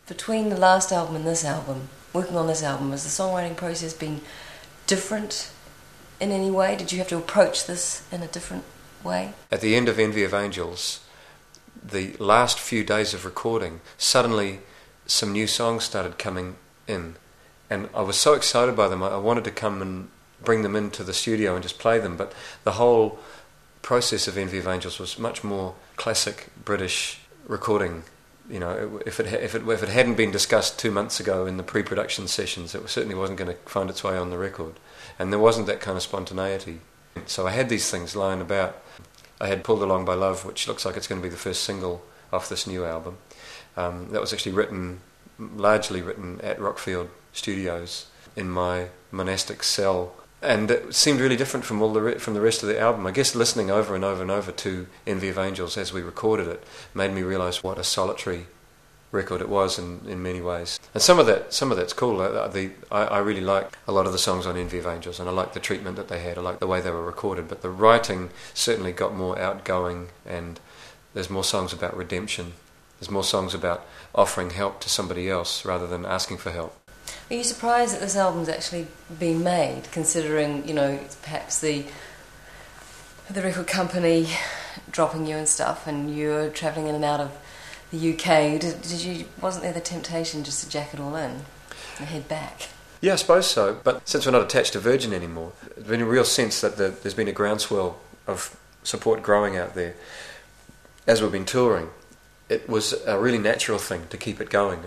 Between the last album and this album, working on this album, has the songwriting process been different in any way? Did you have to approach this in a different way? At the end of Envy of Angels, the last few days of recording, suddenly some new songs started coming in. And I was so excited by them, I wanted to come and bring them into the studio and just play them. But the whole process of Envy of Angels was much more classic British recording. You know, if it hadn't been discussed 2 months ago in the pre-production sessions, it certainly wasn't going to find its way on the record. And there wasn't that kind of spontaneity. So I had these things lying about. I had Pulled Along by Love, which looks like it's going to be the first single off this new album. That was actually largely written at Rockfield Studios in my monastic cell. And it seemed really different from from the rest of the album. I guess listening over and over and over to Envy of Angels as we recorded it made me realise what a solitary record it was in many ways. And some of that's cool. I really like a lot of the songs on Envy of Angels, and I like the treatment that they had. I like the way they were recorded. But the writing certainly got more outgoing, and there's more songs about redemption. There's more songs about offering help to somebody else rather than asking for help. Are you surprised that this album's actually been made, considering, you know, perhaps the record company dropping you and stuff, and you're travelling in and out of the UK? Wasn't there the temptation just to jack it all in and head back? Yeah, I suppose so. But since we're not attached to Virgin anymore, there's been a real sense that there's been a groundswell of support growing out there as we've been touring. It was a really natural thing to keep it going.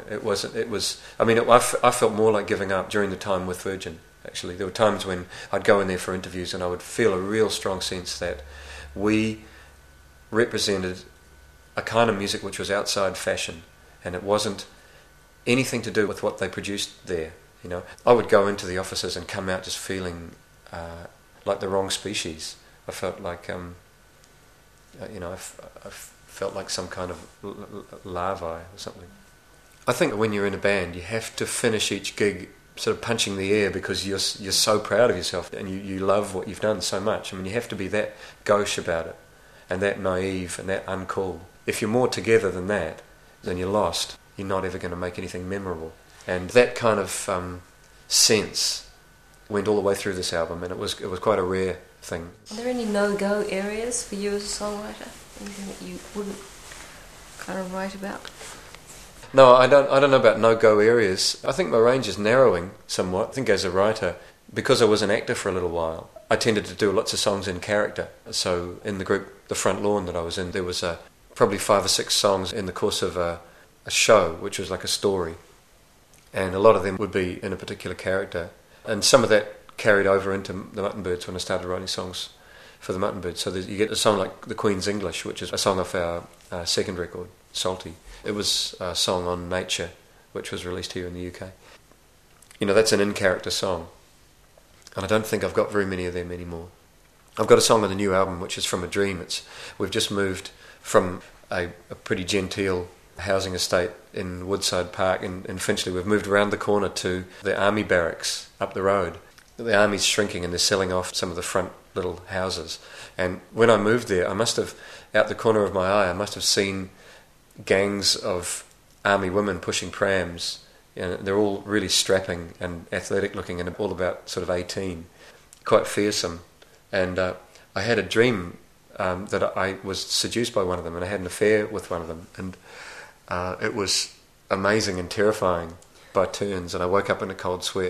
I felt more like giving up during the time with Virgin, actually. There were times when I'd go in there for interviews and I would feel a real strong sense that we represented a kind of music which was outside fashion, and it wasn't anything to do with what they produced there. You know, I would go into the offices and come out just feeling like the wrong species. I felt like, I felt like some kind of larvae or something. I think when you're in a band, you have to finish each gig sort of punching the air because you're so proud of yourself and you love what you've done so much. I mean, you have to be that gauche about it and that naive and that uncool. If you're more together than that, then you're lost. You're not ever going to make anything memorable. And that kind of sense went all the way through this album, and it was quite a rare thing. Are there any no-go areas for you as a songwriter? Anything that you wouldn't kind of write about? No, I don't know about no-go areas. I think my range is narrowing somewhat. I think as a writer, because I was an actor for a little while, I tended to do lots of songs in character. So in the group The Front Lawn that I was in, there was probably 5 or 6 songs in the course of a show, which was like a story. And a lot of them would be in a particular character. And some of that carried over into the Mutton Birds when I started writing songs for the Mutton Birds. So you get a song like The Queen's English, which is a song off our second record, Salty. It was a song on nature, which was released here in the UK. You know, that's an in-character song. And I don't think I've got very many of them anymore. I've got a song on the new album, which is From a Dream. We've just moved from a pretty genteel housing estate in Woodside Park in Finchley. We've moved around the corner to the army barracks up the road. The army's shrinking and they're selling off some of the front little houses. And when I moved there, I must have, out the corner of my eye, I must have seen gangs of army women pushing prams. And they're all really strapping and athletic looking and all about sort of 18. Quite fearsome. And I had a dream that I was seduced by one of them and I had an affair with one of them. And it was amazing and terrifying by turns, and I woke up in a cold sweat.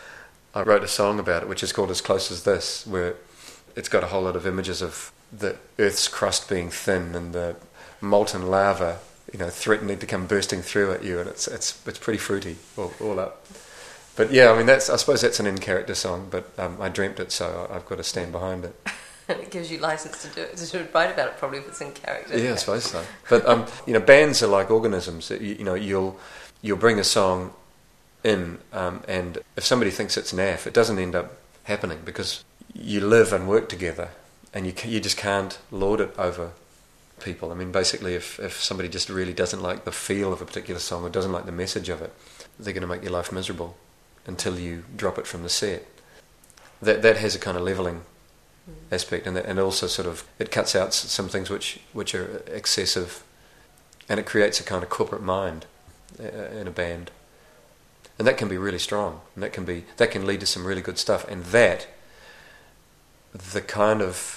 I wrote a song about it, which is called As Close as This, where it's got a whole lot of images of the Earth's crust being thin and the molten lava, you know, threatening to come bursting through at you, and it's pretty fruity all up. But yeah, I mean, I suppose that's an in-character song, but I dreamt it, so I've got to stand behind it. And it gives you license to do it, to write about it, probably, if it's in character. Yeah, I suppose so. But bands are like organisms. You'll bring a song in, and if somebody thinks it's naff, it doesn't end up happening because you live and work together, and you just can't lord it over people. I mean, basically, if somebody just really doesn't like the feel of a particular song or doesn't like the message of it, they're going to make your life miserable until you drop it from the set. That has a kind of levelling aspect, and also sort of it cuts out some things which are excessive, and it creates a kind of corporate mind. in a band, and that can be really strong, and that can lead to some really good stuff, and that the kind of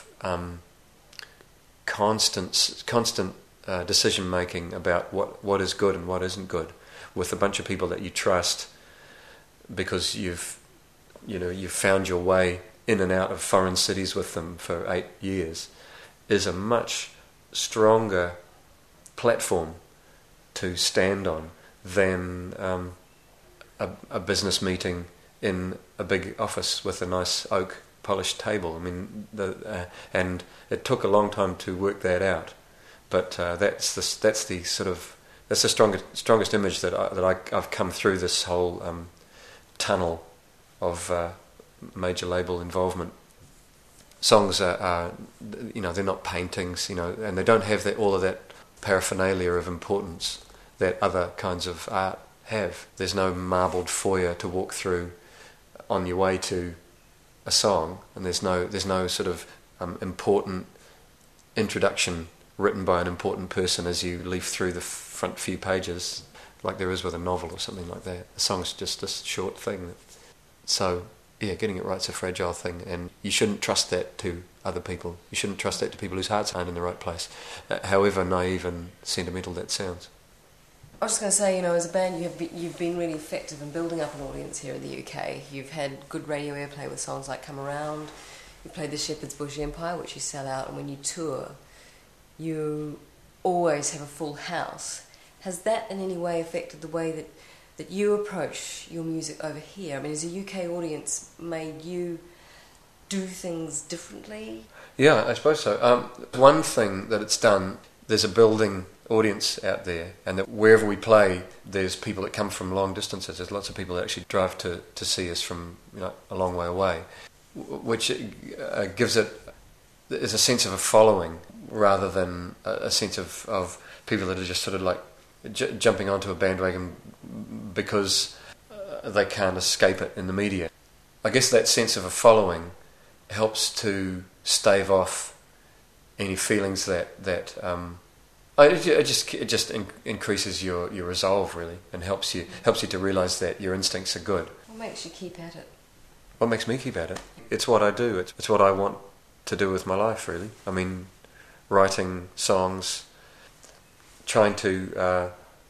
constant decision making about what is good and what isn't good with a bunch of people that you trust because you've found your way in and out of foreign cities with them for 8 years is a much stronger platform to stand on than a business meeting in a big office with a nice oak polished table. I mean, and it took a long time to work that out, but that's the strongest image that I've come through this whole tunnel of major label involvement. Songs are they're not paintings, and they don't have all of that paraphernalia of importance that other kinds of art have. There's no marbled foyer to walk through on your way to a song, and there's no sort of important introduction written by an important person as you leaf through the front few pages, like there is with a novel or something like that. A song's just a short thing. So, yeah, getting it right's a fragile thing, and you shouldn't trust that to other people. You shouldn't trust that to people whose hearts aren't in the right place, however naive and sentimental that sounds. I was just going to say, as a band, you've been really effective in building up an audience here in the UK. You've had good radio airplay with songs like Come Around. You played the Shepherd's Bush Empire, which you sell out, and when you tour, you always have a full house. Has that in any way affected the way that you approach your music over here? I mean, has a UK audience made you do things differently? Yeah, I suppose so. One thing that it's done, there's a building audience out there, and that wherever we play, there's people that come from long distances. There's lots of people that actually drive to see us from a long way away, which gives it is a sense of a following rather than a sense of people that are just sort of like jumping onto a bandwagon because they can't escape it in the media. I guess that sense of a following helps to stave off any feelings that it just increases your resolve, really, and helps you to realise that your instincts are good. What makes you keep at it? What makes me keep at it? It's what I do. It's what I want to do with my life, really. I mean, writing songs, trying to,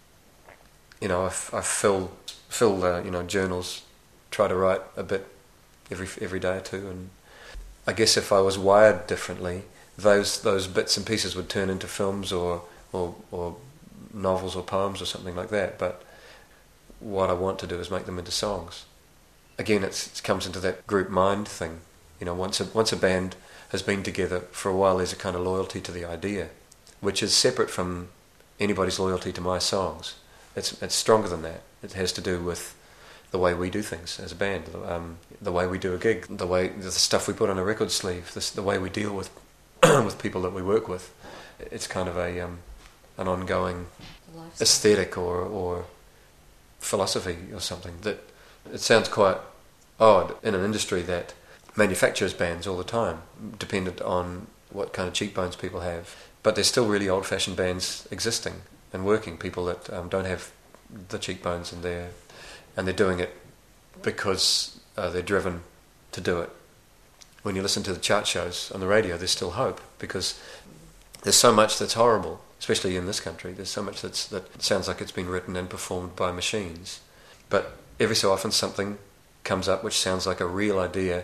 I fill journals, try to write a bit every day or two, and I guess if I was wired differently, those bits and pieces would turn into films or novels or poems or something like that. But what I want to do is make them into songs. Again, it comes into that group mind thing. Once a band has been together for a while, there's a kind of loyalty to the idea, which is separate from anybody's loyalty to my songs. It's stronger than that. It has to do with the way we do things as a band, the way we do a gig, the stuff we put on a record sleeve, the way we deal with with people that we work with. It's kind of an ongoing aesthetic or philosophy or something that it sounds quite odd in an industry that manufactures bands all the time, dependent on what kind of cheekbones people have. But there's still really old-fashioned bands existing and working, people that don't have the cheekbones, and they're doing it because they're driven to do it. When you listen to the chart shows on the radio, there's still hope, because there's so much that's horrible, especially in this country. There's so much that sounds like it's been written and performed by machines. But every so often something comes up which sounds like a real idea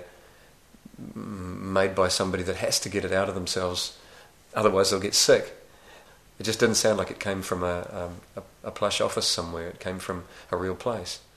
made by somebody that has to get it out of themselves, otherwise they'll get sick. It just didn't sound like it came from a plush office somewhere. It came from a real place.